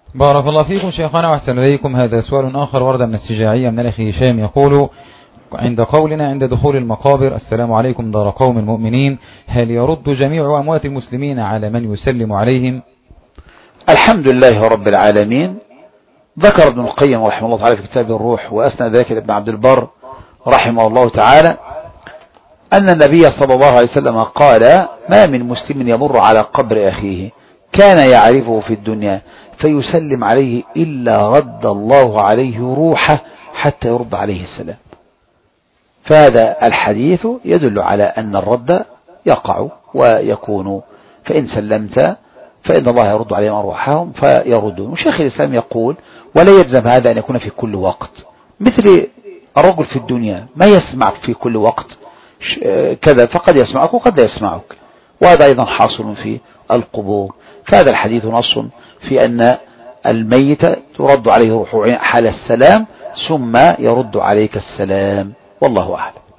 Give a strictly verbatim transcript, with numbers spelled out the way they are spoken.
بارك الله فيكم شيخنا وأحسن إليكم. هذا سؤال آخر ورد من السجاعية من الأخ هشام يقول: عند قولنا عند دخول المقابر السلام عليكم دار قوم المؤمنين، هل يرد جميع أموات المسلمين على من يسلم عليهم؟ الحمد لله رب العالمين. ذكر ابن القيم رحمه الله تعالى في كتاب الروح وأسند ذلك ابن عبد البر رحمه الله تعالى أن النبي صلى الله عليه وسلم قال: ما من مسلم يمر على قبر أخيه كان يعرفه في الدنيا فيسلم عليه إلا رد الله عليه روحه حتى يرد عليه السلام. فهذا الحديث يدل على أن الرد يقع ويكون، فإن سلمت فإن الله يرد عليهم أرواحهم فيردون. وشيخ الإسلام يقول: ولا يلزم هذا أن يكون في كل وقت، مثل الرجل في الدنيا ما يسمعك في كل وقت كذا، فقد يسمعك وقد لا يسمعك، وهذا أيضا حاصل في القبور. فهذا الحديث نص في أن الميت ترد عليه روحه حال السلام ثم يرد عليك السلام، والله أعلم.